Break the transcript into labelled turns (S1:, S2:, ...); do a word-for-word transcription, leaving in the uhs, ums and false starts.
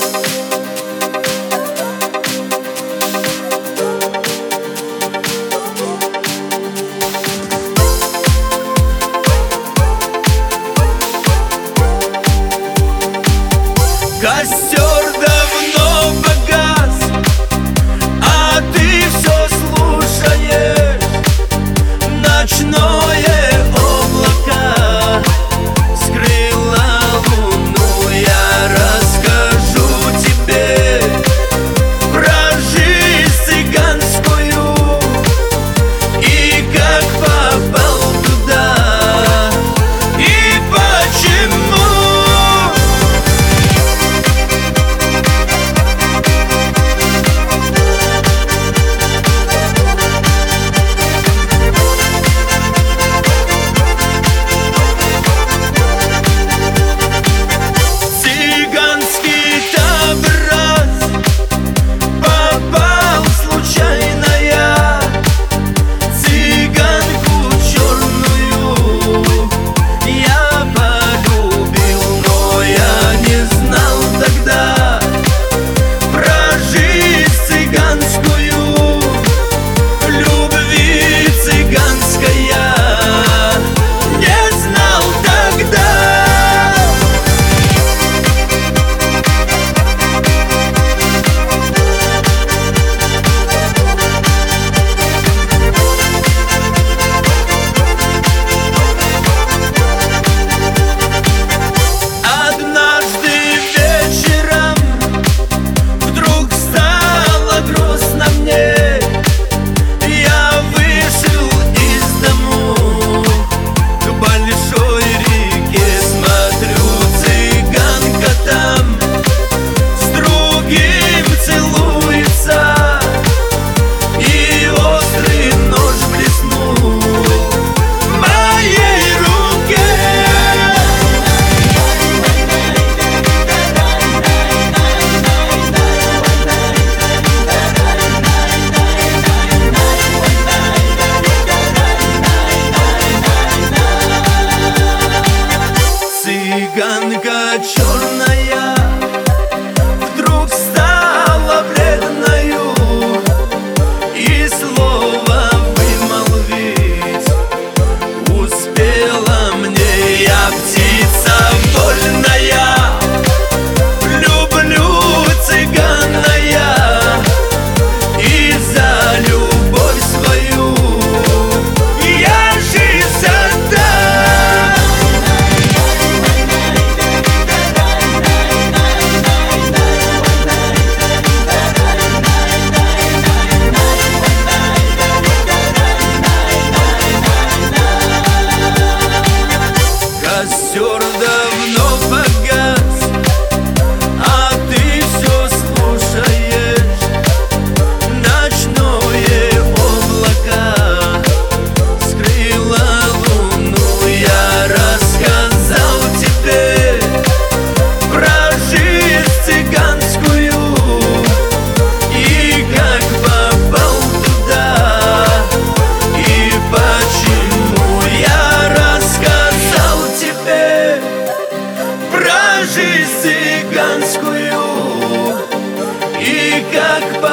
S1: Костер давно погас, а ты все слушаешь ночное облако скрыло луну. Я расскажу тебе про жизнь цыганскую и как попал туда и почему. Цыганка черная вдруг стала бледною, и слова вымолвить успела мне. Я птица вольная, люблю цыгана я, и за любовь свою я жизнь отдам. Костер давно погас, а ты все слушаешь ночное облако скрыло луну. Я рассказал тебе про жизнь цыганскую и как попал туда и почему. Я рассказал тебе про жизнь цыганскую и как